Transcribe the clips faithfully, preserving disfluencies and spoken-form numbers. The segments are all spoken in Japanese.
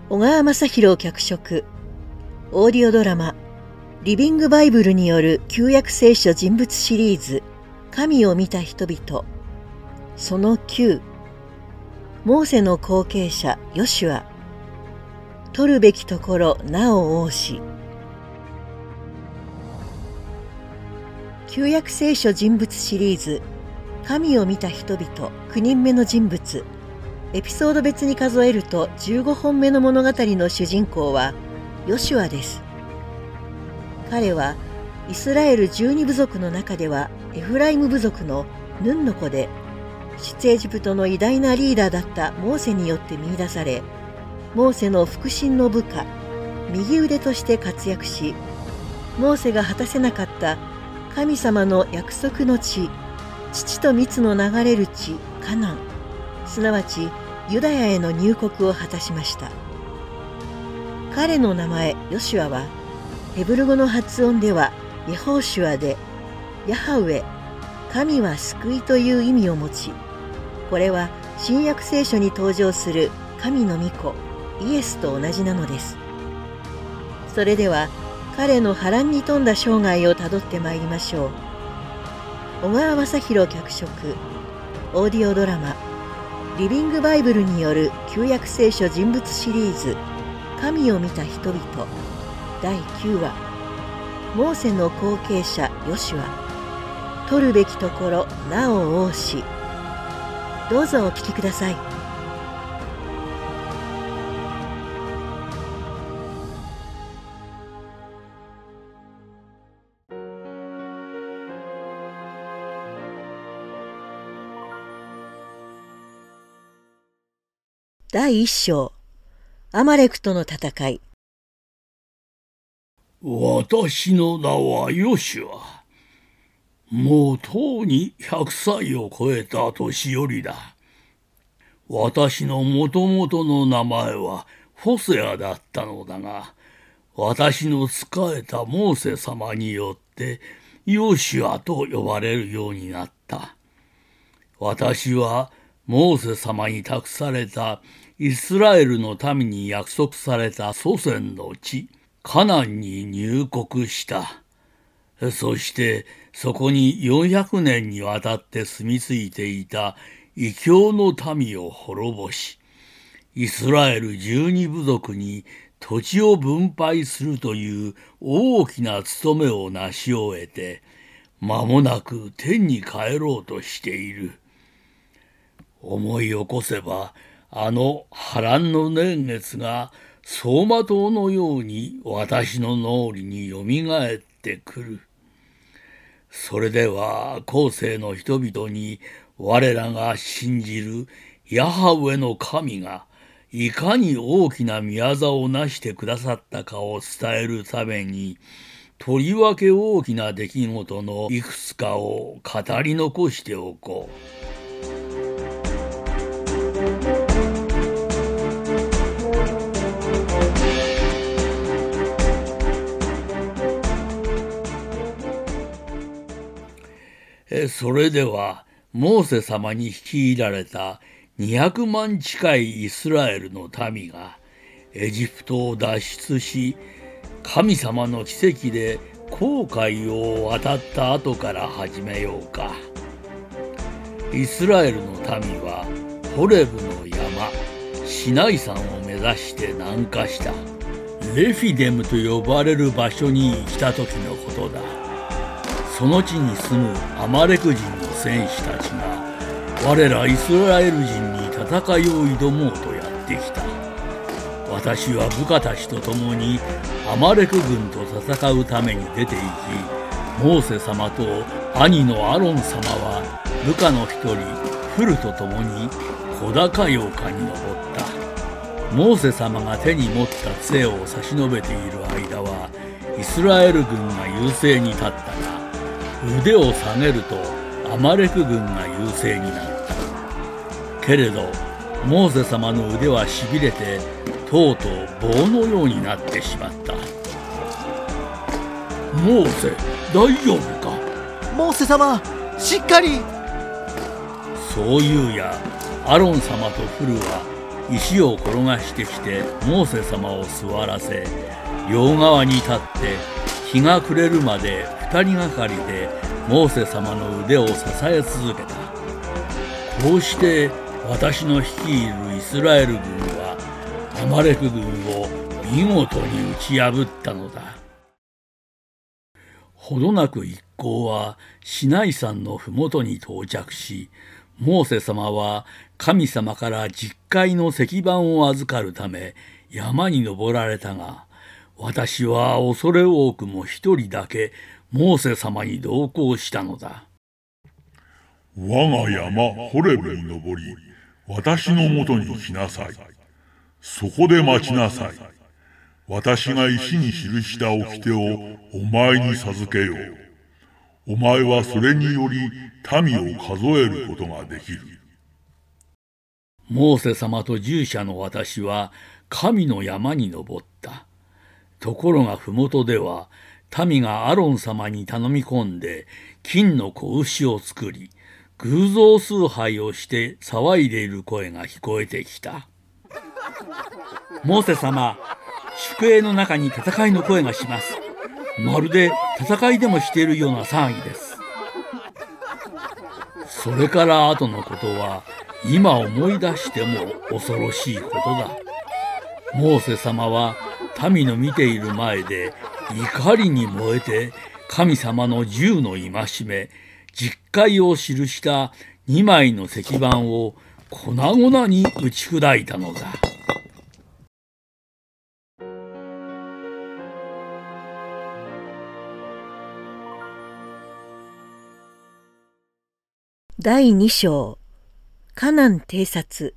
小川雅弘脚色、オーディオドラマリビングバイブルによる旧約聖書人物シリーズ神を見た人々、そのきゅう、モーセの後継者ヨシュア、取るべきところなお多し。旧約聖書人物シリーズ神を見た人々きゅうにんめの人物、エピソード別に数えるとじゅうごほんめの物語の主人公はヨシュアです。彼はイスラエルじゅうに部族の中ではエフライム部族のヌンの子で、出エジプトの偉大なリーダーだったモーセによって見出され、モーセの腹心の部下、右腕として活躍し、モーセが果たせなかった神様の約束の地、乳と蜜の流れる地カナン、すなわちユダヤへの入国を果たしました。彼の名前ヨシュアはヘブル語の発音ではyehoshuaホーシュアで、ヤハウェ、神は救いという意味を持ち、これは新約聖書に登場する神の御子イエスと同じなのです。それでは彼の波乱に富んだ生涯をたどってまいりましょう。小川雅弘脚色、オーディオドラマリビングバイブルによる旧約聖書人物シリーズ神を見た人々だいきゅうわ、モーセの後継者ヨシュア、取るべきところなお多し。どうぞお聞きください。だいいっ章、アマレクとの戦い。 私の名はヨシュア。もうとうにひゃくさいを超えた年寄りだ。私のもともとの名前はホセアだったのだが、私の仕えたモーセ様によってヨシュアと呼ばれるようになった。私はモーセ様に託されたイスラエルの民に約束された祖先の地、カナンに入国した。そしてそこによんひゃくねんにわたって住み着いていた異教の民を滅ぼし、イスラエルじゅうに部族に土地を分配するという大きな務めを成し終えて、間もなく天に帰ろうとしている。思い起こせば、あの波乱の年月が走馬灯のように私の脳裏によみがえってくる。それでは後世の人々に我らが信じるヤハウェの神がいかに大きな宮業を成してくださったかを伝えるために、とりわけ大きな出来事のいくつかを語り残しておこう。それではモーセ様に率いられたにひゃくまん近いイスラエルの民がエジプトを脱出し、神様の奇跡で紅海を渡った後から始めようか。イスラエルの民はホレブの山シナイ山を目指して南下した。レフィデムと呼ばれる場所に来た時のことだ。その地に住むアマレク人の戦士たちが我らイスラエル人に戦いを挑もうとやってきた。私は部下たちと共にアマレク軍と戦うために出て行き、モーセ様と兄のアロン様は部下の一人フルと共に小高い丘に登った。モーセ様が手に持った杖を差し伸べている間はイスラエル軍が優勢に立ったが、腕を下げるとアマレク軍が優勢になった。けれどモーセ様の腕はしびれてとうとう棒のようになってしまった。モーセ、大丈夫か？ モーセ様、しっかり。 そういうやアロン様とフルは石を転がしてきてモーセ様を座らせ、両側に立って日が暮れるまで二人がかりでモーセ様の腕を支え続けた。こうして私の率いるイスラエル軍はアマレク軍を見事に打ち破ったのだ。ほどなく一行はシナイ山のふもとに到着し、モーセ様は神様から十戒の石板を預かるため山に登られたが、私は恐れ多くも一人だけモーセ様に同行したのだ。 我が山ホレブに登り、私のもとに来なさい。そこで待ちなさい。私が石に記した掟をお前に授けよう。お前はそれにより民を数えることができる。 モーセ様と従者の私は神の山に登った。ところがふもとでは民がアロン様に頼み込んで金の子牛を作り、偶像崇拝をして騒いでいる声が聞こえてきた。モーセ様、宿営の中に戦いの声がします。まるで戦いでもしているような騒ぎです。それから後のことは今思い出しても恐ろしいことだ。モーセ様は民の見ている前で怒りに燃えて神様の十の戒め、十戒を記した二枚の石板を粉々に打ち砕いたのだ。 だいに章、カナン偵察。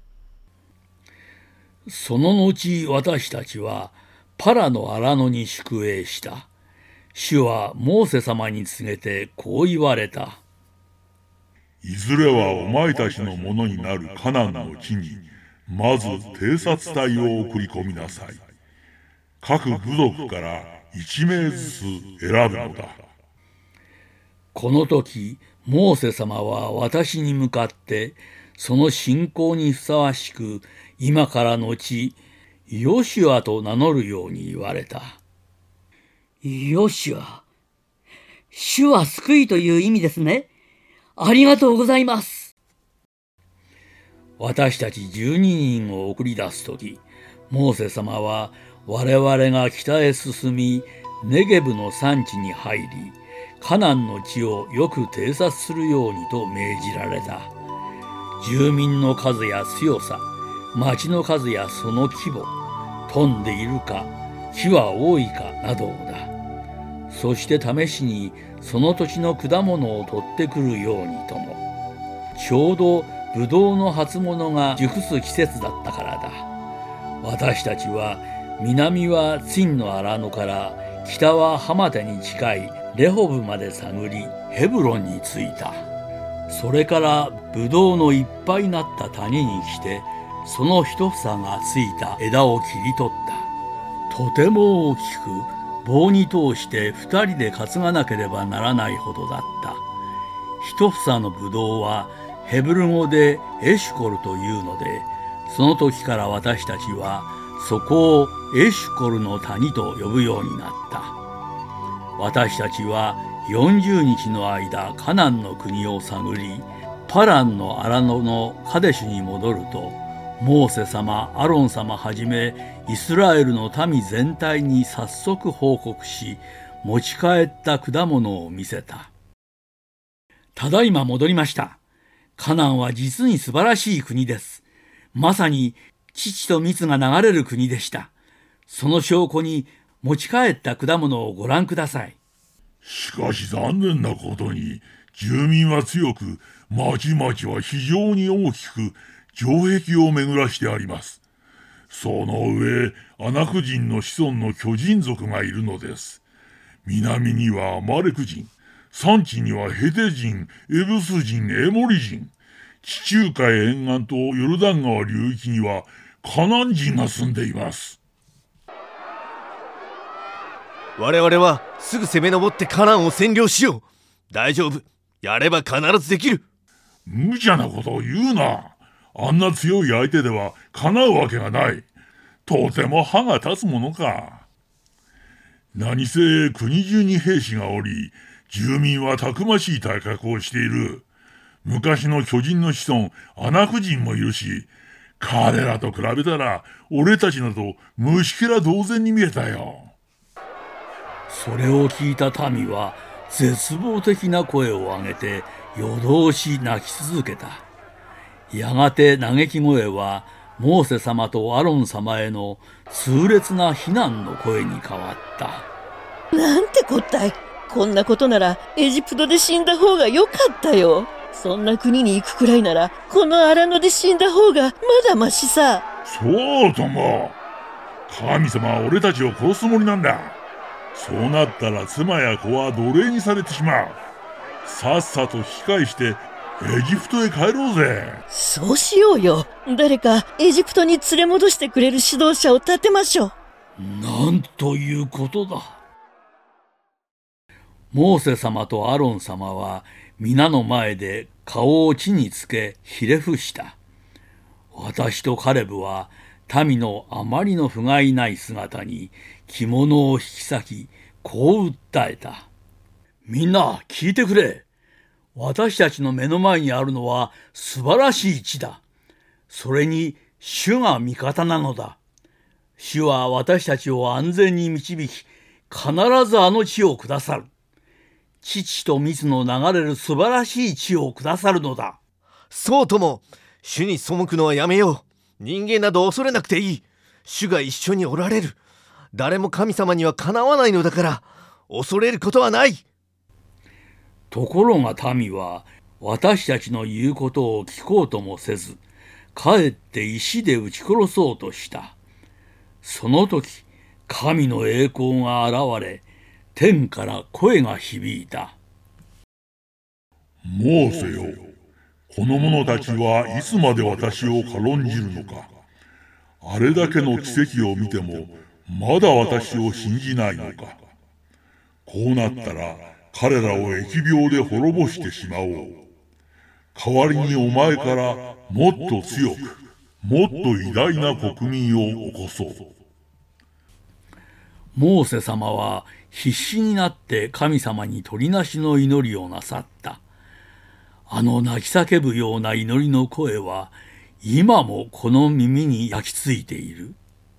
その後私たちはパラの荒野に宿営した。主はモーセ様に告げてこう言われた。 いずれはお前たちのものになるカナンの地に、まず偵察隊を送り込みなさい。各部族から一名ずつ選ぶのだ。 この時、モーセ様は私に向かって、その信仰にふさわしく、今からのち、ヨシュアと名乗るように言われた。 ヨシュア。主は救いという意味ですね。ありがとうございます。 私たちじゅうににんを送り出す時、モーセ様は我々が北へ進み、ネゲブの山地に入り、カナンの地をよく偵察するようにと命じられた。住民の数や強さ、町の数やその規模、富んでいるか、木は多いかなどだ。そして試しにその土地の果物を取ってくるようにとも。ちょうどブドウの初物が熟す季節だったからだ。私たちは南はツィンの荒野から北はハマテに近いレホブまで探り、ヘブロンに着いた。それからブドウのいっぱいなった谷に来て、その一房がついた枝を切り取った。とても大きく、棒に通して二人で担がなければならないほどだった。一房のブドウはヘブル語でエシュコルというので、その時から私たちはそこをエシュコルの谷と呼ぶようになった。私たちはよんじゅうにちの間カナンの国を探り、パランの荒野のカデシュに戻ると、モーセ様、アロン様はじめイスラエルの民全体に早速報告し、持ち帰った果物を見せた。ただいま戻りました。カナンは実に素晴らしい国です。まさに乳と蜜が流れる国でした。その証拠に持ち帰った果物をご覧ください。 しかし残念なことに、住民は強く、町々は非常に大きく、城壁を巡らしてあります。その上、アナク人の子孫の巨人族がいるのです。南にはアマレク人、山地にはヘテ人、エブス人、エモリ人、地中海沿岸とヨルダン川流域にはカナン人が住んでいます。 我々はすぐ攻め上ってカナンを占領しよう。大丈夫。やれば必ずできる。 無茶なことを言うな。 あんな強い相手ではかなうわけがない。とても歯が立つものか。何せ国中に兵士がおり、住民はたくましい体格をしている。昔の巨人の子孫、アナク人もいるし、彼らと比べたら、俺たちなど虫けら同然に見えたよ。 それを聞いた民は絶望的な声を上げて夜通し泣き続けた。やがて嘆き声はモーセ様とアロン様への痛烈な非難の声に変わった。 なんてこったい。こんなことならエジプトで死んだ方がよかったよ。そんな国に行くくらいならこの荒野で死んだ方がまだましさ。 そうとも。神様は俺たちを殺すつもりなんだ。そうなったら妻や子は奴隷にされてしまう。さっさと引き返してエジプトへ帰ろうぜ。 そうしようよ。誰かエジプトに連れ戻してくれる指導者を立てましょう。 なんということだ。モーセ様とアロン様は皆の前で顔を地につけひれ伏した。私とカレブは民のあまりの不甲斐ない姿に着物を引き裂き、こう訴えた。みんな聞いてくれ。私たちの目の前にあるのは素晴らしい地だ。それに主が味方なのだ。主は私たちを安全に導き、必ずあの地を下さる。乳と蜜の流れる素晴らしい地を下さるのだ。 そうとも、主に背くのはやめよう。人間など恐れなくていい。主が一緒におられる。誰も神様にはかなわないのだから、恐れることはない。 ところが民は私たちの言うことを聞こうともせず、かえって石で撃ち殺そうとした。その時、神の栄光が現れ、天から声が響いた。 モーセよ、この者たちはいつまで私を軽んじるのか。あれだけの奇跡を見てもまだ私を信じないのか。こうなったら彼らを疫病で滅ぼしてしまおう。代わりにお前からもっと強く、もっと偉大な国民を起こそう。 モーセ様は必死になって神様に取りなしの祈りをなさった。あの泣き叫ぶような祈りの声は今もこの耳に焼き付いている。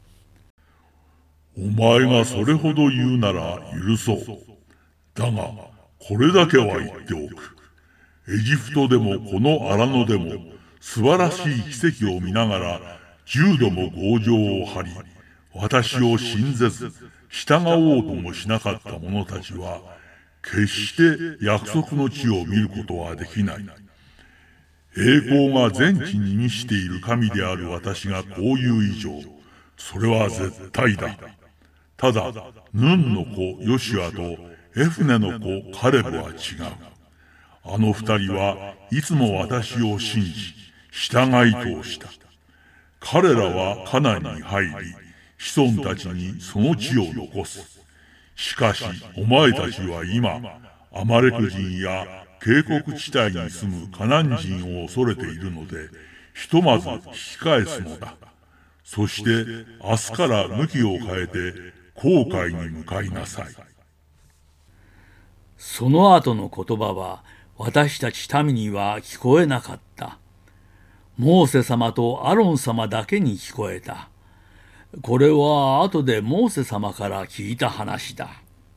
お前がそれほど言うなら許そう。だがこれだけは言っておく。エジプトでもこの荒野でも素晴らしい奇跡を見ながら十度も強情を張り、私を信ぜず従おうともしなかった者たちは決して約束の地を見ることはできない。栄光が全地に満ちている神である私がこういう以上、それは絶対だ。ただヌンの子ヨシュアとエフネの子カレブは違う。あの二人はいつも私を信じ従い通した。彼らはカナンに入り、子孫たちにその地を残す。しかしお前たちは今アマレク人や渓谷地帯に住むカナン人を恐れているので、ひとまず引き返すのだ。そして明日から向きを変えて航海に向かいなさい。 その後の言葉は私たち民には聞こえなかった。モーセ様とアロン様だけに聞こえた。これは後でモーセ様から聞いた話だ。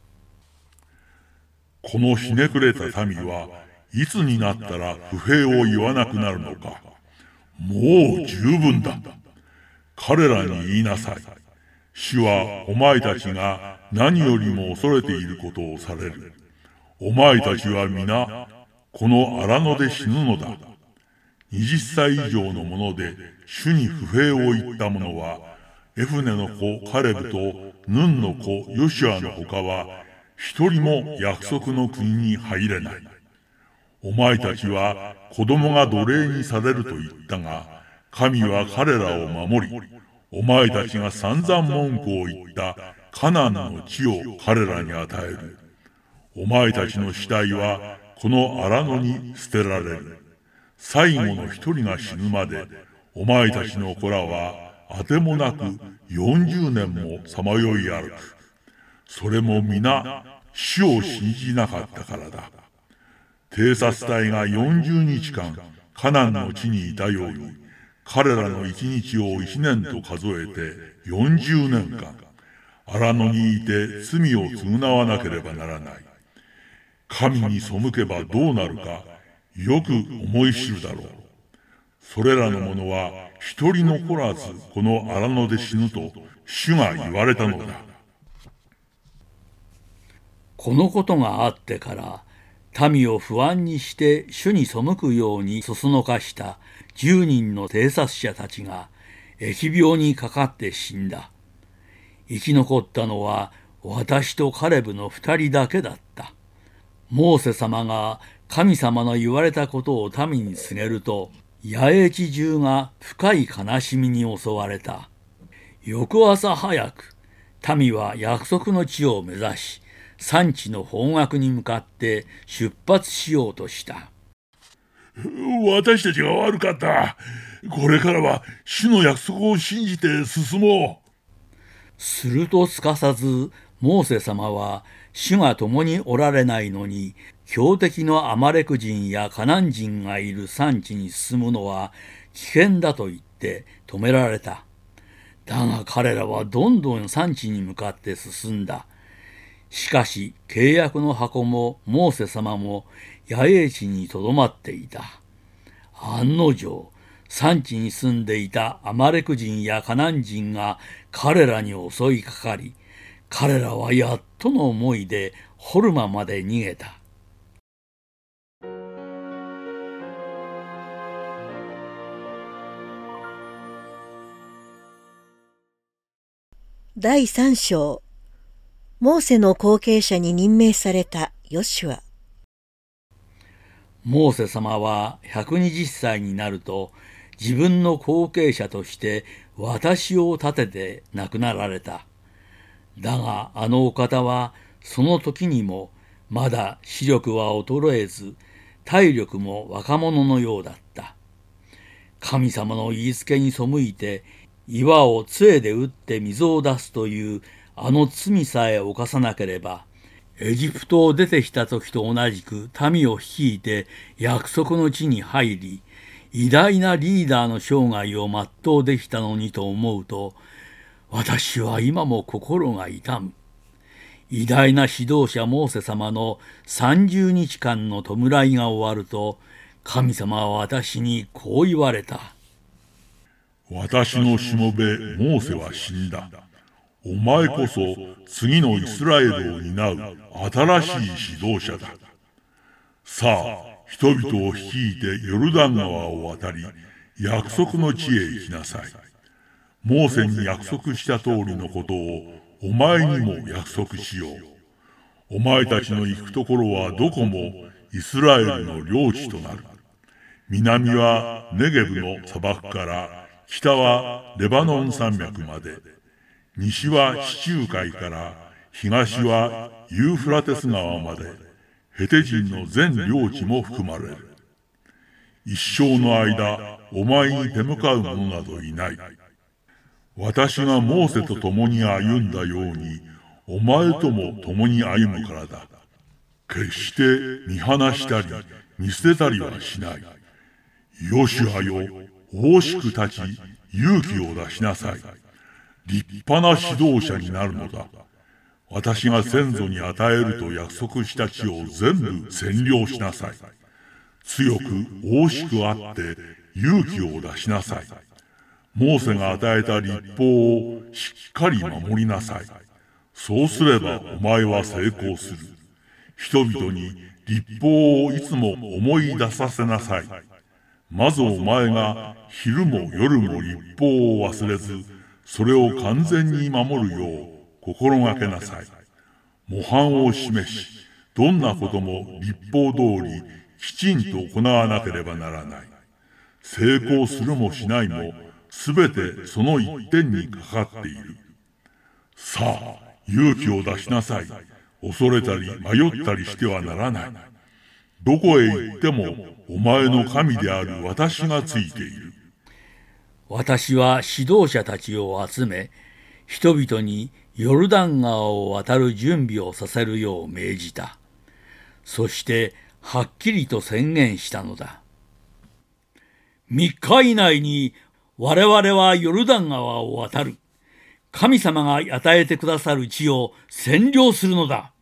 このひねくれた民はいつになったら不平を言わなくなるのか。もう十分だ。彼らに言いなさい。主はお前たちが何よりも恐れていることをされる。お前たちは皆この荒野で死ぬのだ。はたち以上の者で主に不平を言った者はエフネの子カレブとヌンの子ヨシュアの他は一人も約束の国に入れない。お前たちは子供が奴隷にされると言ったが、神は彼らを守り、お前たちが散々文句を言ったカナンの地を彼らに与える。お前たちの死体はこの荒野に捨てられる。最後の一人が死ぬまでお前たちの子らはあてもなくよんじゅうねんもさまよい歩く。それも皆主を信じなかったからだ。偵察隊がよんじゅうにちかんカナンの地にいたように、彼らの一日を一年と数えてよんじゅうねんかん、荒野にいて罪を償わなければならない。神に背けばどうなるかよく思い知るだろう。それらの者は一人残らずこの荒野で死ぬと主が言われたのだ。 このことがあってから民を不安にして主に背くようにそそのかしたじゅうにんの偵察者たちが疫病にかかって死んだ。生き残ったのは私とカレブの二人だけだった。モーセ様が神様の言われたことを民に告げると、野営地中が深い悲しみに襲われた。翌朝早く、民は約束の地を目指し、産地の方角に向かって出発しようとした。 私たちが悪かった。これからは主の約束を信じて進もう。 するとすかさず、モーセ様は主が共におられないのに、強敵のアマレク人やカナン人がいる産地に進むのは危険だと言って止められた。だが彼らはどんどん産地に向かって進んだ。しかし契約の箱もモーセ様も野営地にとどまっていた。案の定、産地に住んでいたアマレク人やカナン人が彼らに襲いかかり、彼らはやっとの思いでホルマまで逃げた。 だいさん章、モーセの後継者に任命されたヨシュア。 モーセ様はひゃくにじゅっさいになると、自分の後継者として私を立てて亡くなられた。だがあのお方はその時にもまだ視力は衰えず、体力も若者のようだった。神様の言いつけに背いて、岩を杖で打って水を出すというあの罪さえ犯さなければ、エジプトを出てきた時と同じく民を率いて約束の地に入り、偉大なリーダーの生涯を全うできたのにと思うと、私は今も心が痛む。偉大な指導者モーセ様のさんじゅうにちかんの弔いが終わると、神様は私にこう言われた。 私のしもべモーセは死んだ。お前こそ次のイスラエルを担う新しい指導者だ。さあ、人々を率いてヨルダン川を渡り、約束の地へ行きなさい。モーセに約束した通りのことをお前にも約束しよう。お前たちの行くところはどこもイスラエルの領地となる。南はネゲブの砂漠から、北はレバノン山脈まで、西は地中海から東はユーフラテス川まで、ヘテ人の全領地も含まれる。一生の間、お前に手向かう者などいない。私がモーセと共に歩んだように、お前とも共に歩むからだ。決して見放したり、見捨てたりはしない。ヨシュアよ、大しく立ち、勇気を出しなさい。立派な指導者になるのだ。私が先祖に与えると約束した地を全部占領しなさい。強く大しくあって勇気を出しなさい。モーセが与えた律法をしっかり守りなさい。そうすればお前は成功する。人々に律法をいつも思い出させなさい。まずお前が昼も夜も律法を忘れず、それを完全に守るよう心がけなさい。模範を示し、どんなことも律法通りきちんと行わなければならない。成功するもしないも、すべてその一点にかかっている。さあ、勇気を出しなさい。恐れたり迷ったりしてはならない。どこへ行ってもお前の神である私がついている。 私は指導者たちを集め、人々にヨルダン川を渡る準備をさせるよう命じた。そしてはっきりと宣言したのだ。みっか以内に我々はヨルダン川を渡る。神様が与えてくださる地を占領するのだ。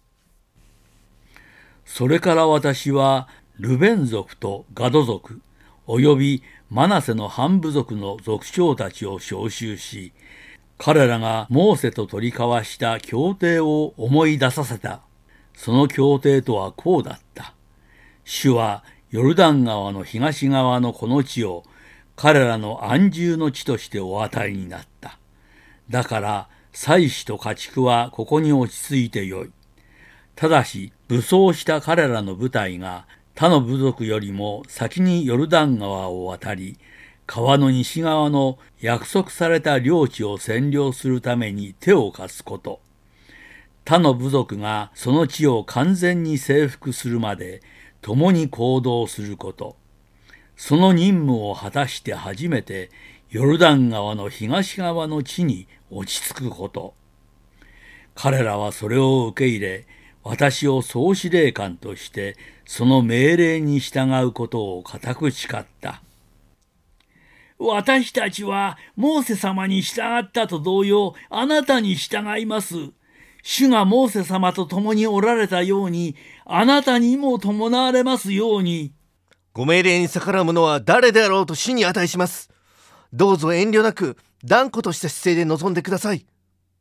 それから私はルベン族とガド族およびマナセの半部族の族長たちを招集し、彼らがモーセと取り交わした協定を思い出させた。その協定とはこうだった。主はヨルダン川の東側のこの地を彼らの安住の地としてお与えになった。だから祭司と家畜はここに落ち着いてよい。ただし武装した彼らの部隊が他の部族よりも先にヨルダン川を渡り、川の西側の約束された領地を占領するために手を貸すこと。他の部族がその地を完全に征服するまで共に行動すること。その任務を果たして初めてヨルダン川の東側の地に落ち着くこと。彼らはそれを受け入れ、私を総司令官としてその命令に従うことを固く誓った。私たちはモーセ様に従ったと同様、あなたに従います。主がモーセ様と共におられたように、あなたにも伴われますように。 ご命令に逆らう者は誰であろうと死に値します。どうぞ遠慮なく断固とした姿勢で臨んでください。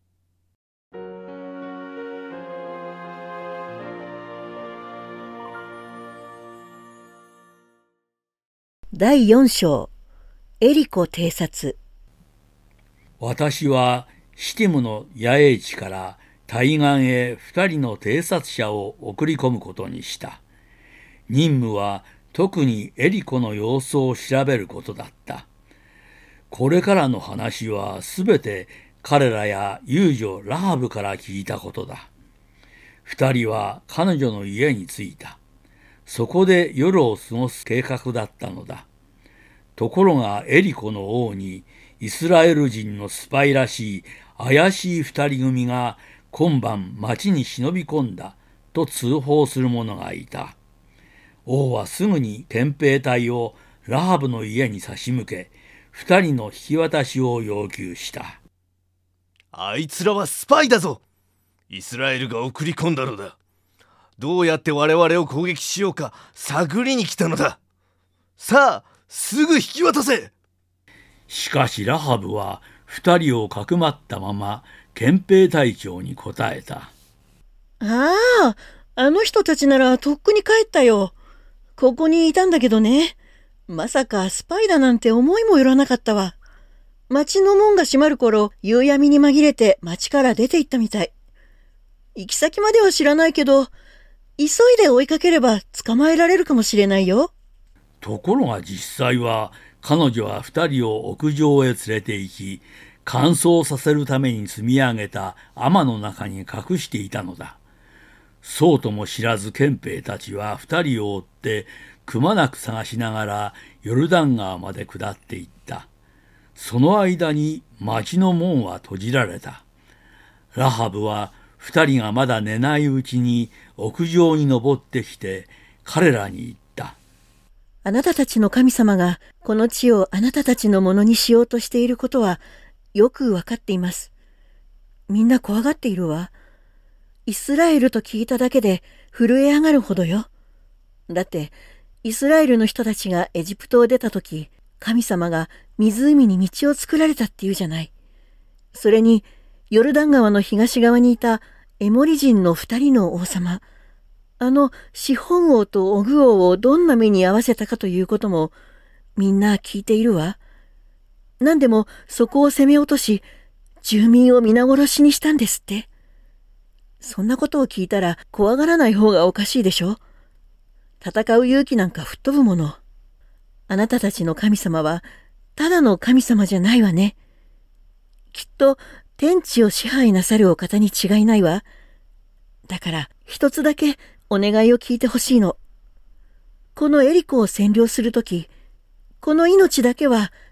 だいよん章エリコ偵察。 私はシティムの野営地から対岸へ二人の偵察者を送り込むことにした。任務は特にエリコの様子を調べることだった。これからの話はすべて彼らや遊女ラハブから聞いたことだ。二人は彼女の家に着いた。そこで夜を過ごす計画だったのだ。ところがエリコの王にイスラエル人のスパイらしい怪しい二人組が今晩町に忍び込んだと通報する者がいた。王はすぐに憲兵隊をラハブの家に差し向け、二人の引き渡しを要求した。 あいつらはスパイだぞ。イスラエルが送り込んだのだ。どうやって我々を攻撃しようか探りに来たのだ。さあすぐ引き渡せ。 しかしラハブは二人をかくまったまま憲兵隊長に答えた。 ああ、あの人たちならとっくに帰ったよ。ここにいたんだけどね。まさかスパイだなんて思いもよらなかったわ。町の門が閉まる頃、夕闇に紛れて町から出て行ったみたい。行き先までは知らないけど、急いで追いかければ捕まえられるかもしれないよ。 ところが実際は彼女は二人を屋上へ連れて行き、乾燥させるために積み上げた天の中に隠していたのだ。そうとも知らず憲兵たちは二人を追ってくまなく探しながらヨルダン川まで下っていった。その間に町の門は閉じられた。ラハブは二人がまだ寝ないうちに屋上に登ってきて彼らに言った。 あなたたちの神様がこの地をあなたたちのものにしようとしていることはよくわかっています。みんな怖がっているわ。イスラエルと聞いただけで震え上がるほどよ。だってイスラエルの人たちがエジプトを出たとき、神様が湖に道を作られたっていうじゃない。それにヨルダン川の東側にいたエモリ人の二人の王様、あのシホン王とオグ王をどんな目に遭わせたかということもみんな聞いているわ。何でもそこを攻め落とし、住民を皆殺しにしたんですって。そんなことを聞いたら怖がらない方がおかしいでしょ。戦う勇気なんか吹っ飛ぶもの。あなたたちの神様はただの神様じゃないわね。きっと天地を支配なさるお方に違いないわ。だから一つだけお願いを聞いてほしいの。このエリコを占領するとき、この命だけは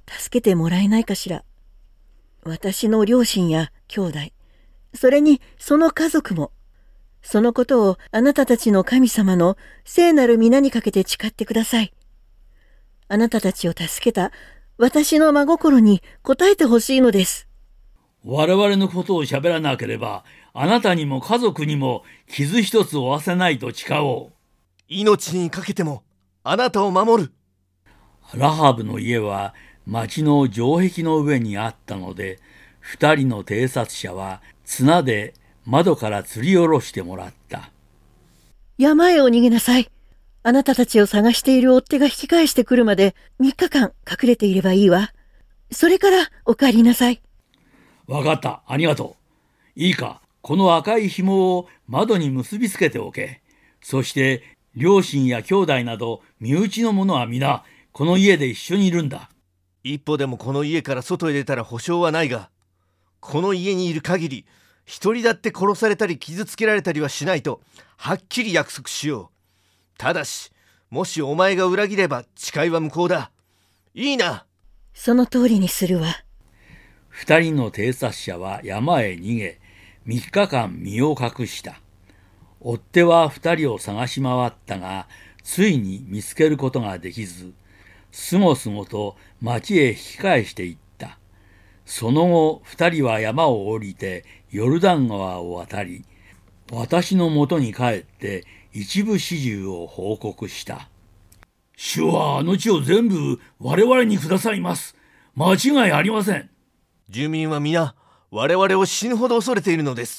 助けてもらえないかしら。私の両親や兄弟、それにその家族も、そのことをあなたたちの神様の聖なる皆にかけて誓ってください。あなたたちを助けた私の真心に応えてほしいのです。 我々のことを喋らなければ、あなたにも家族にも傷一つ負わせないと誓おう。 命にかけてもあなたを守る。 ラハブの家は町の城壁の上にあったので、二人の偵察者は綱で窓から吊り下ろしてもらった。 山へお逃げなさい。あなたたちを探している追っ手が引き返してくるまでみっかかん隠れていればいいわ。それからお帰りなさい。 わかった、ありがとう。いいか、この赤い紐を窓に結びつけておけ。そして両親や兄弟など身内の者は皆この家で一緒にいるんだ。 一歩でもこの家から外へ出たら保証はないが、この家にいる限り一人だって殺されたり傷つけられたりはしないとはっきり約束しよう。ただしもしお前が裏切れば誓いは無効だ。いいな。 その通りにするわ。 二人の偵察者は山へ逃げ、三日間身を隠した。追っ手は二人を探し回ったが、ついに見つけることができず、すごすごと町へ引き返していった。その後、二人は山を降りてヨルダン川を渡り、私のもとに帰って一部始終を報告した。主はあの地を全部我々にくださいます。間違いありません。 住民は皆我々を死ぬほど恐れているのです。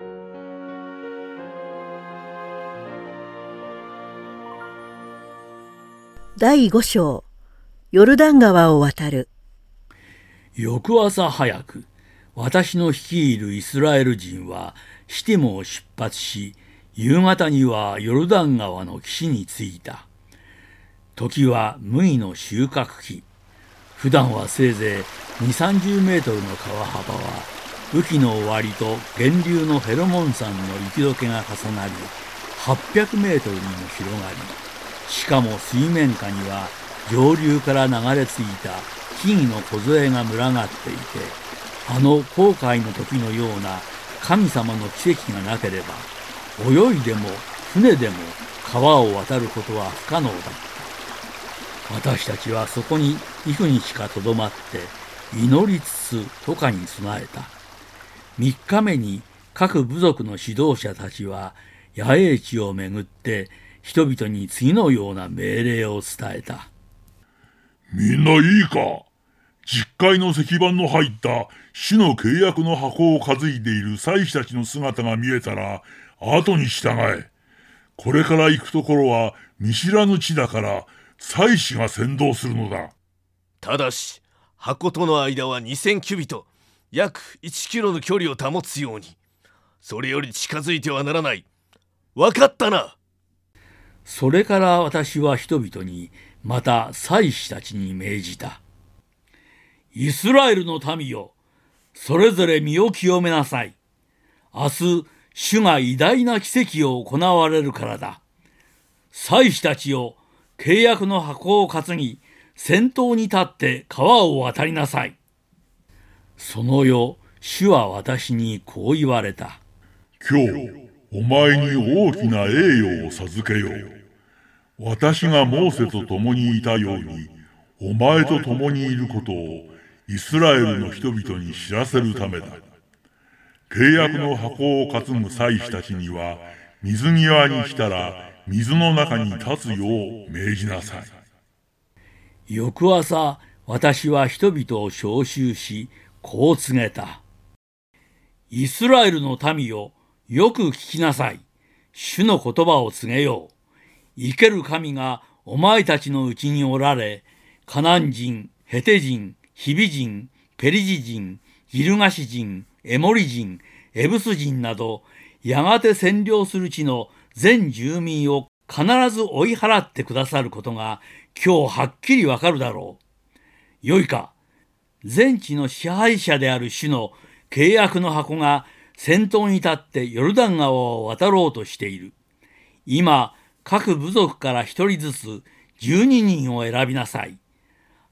だいご章、ヨルダン川を渡る。 翌朝早く、私の率いるイスラエル人はシティモを出発し、夕方にはヨルダン川の岸に着いた。時は麦の収穫期。普段はせいぜいにじゅう、さんじゅうメートルの川幅は、雨季の終わりと源流のヘロモン山の雪解けが重なり、はっぴゃくメートルにも広がり、しかも水面下には上流から流れ着いた木々の梢が群がっていて、あの航海の時のような神様の奇跡がなければ、泳いでも船でも川を渡ることは不可能だった。私たちはそこに幾日かとどまって祈りつつ渡河に備えた。三日目に各部族の指導者たちは野営地をめぐって人々に次のような命令を伝えた。 みんないいか。実会の石板の入った主の契約の箱を担いでいる祭司たちの姿が見えたら後に従え。これから行くところは見知らぬ地だから祭司が先導するのだ。 ただし箱との間はにせんキュビト、約いちキロの距離を保つように。それより近づいてはならない。わかったな。 それから私は人々にまた祭司たちに命じた。イスラエルの民よ、それぞれ身を清めなさい。明日主が偉大な奇跡を行われるからだ。祭司たちよ、契約の箱を担ぎ、先頭に立って川を渡りなさい。その夜、主は私にこう言われた。 今日、お前に大きな栄誉を授けよう。私がモーセと共にいたように、お前と共にいることをイスラエルの人々に知らせるためだ。契約の箱を担ぐ祭司たちには、水際に来たら水の中に立つよう命じなさい。 翌朝、私は人々を招集し、こう告げた。イスラエルの民よ、よく聞きなさい。主の言葉を告げよう。生ける神がお前たちのうちにおられ、カナン人、ヘテ人、ヒビ人、ペリジ人、ギルガシ人、エモリ人、エブス人など、やがて占領する地の全住民を必ず追い払ってくださることが今日はっきりわかるだろう。よいか、全地の支配者である主の契約の箱が先頭に立ってヨルダン川を渡ろうとしている。今、各部族から一人ずつ十二人を選びなさい。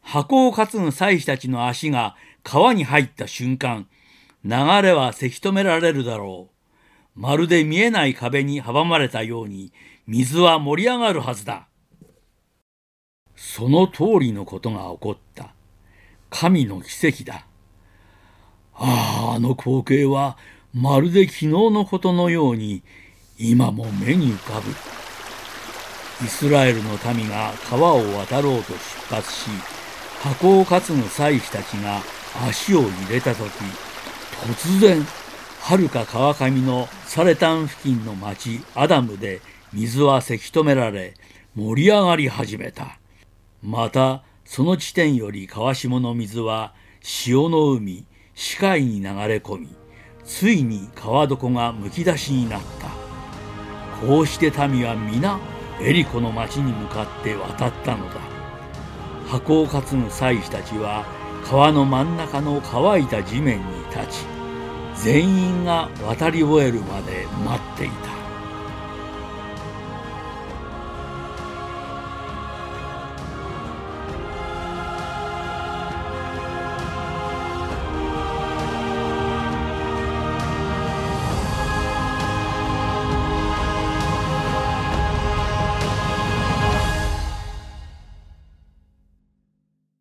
箱を担ぐ祭司たちの足が川に入った瞬間、流れはせき止められるだろう。まるで見えない壁に阻まれたように、水は盛り上がるはずだ。その通りのことが起こった。神の奇跡だ。ああ、あの光景はまるで昨日のことのように今も目に浮かぶ。イスラエルの民が川を渡ろうと出発し、箱を担ぐ祭司たちが足を入れたとき、突然、はるか川上のサレタン付近の町アダムで水はせき止められ、盛り上がり始めた。また、その地点より川下の水は潮の海、死海に流れ込み、ついに川床がむき出しになった。こうして民は皆エリコの町に向かって渡ったのだ。箱を担ぐ祭司たちは川の真ん中の乾いた地面に立ち、全員が渡り終えるまで待っていた。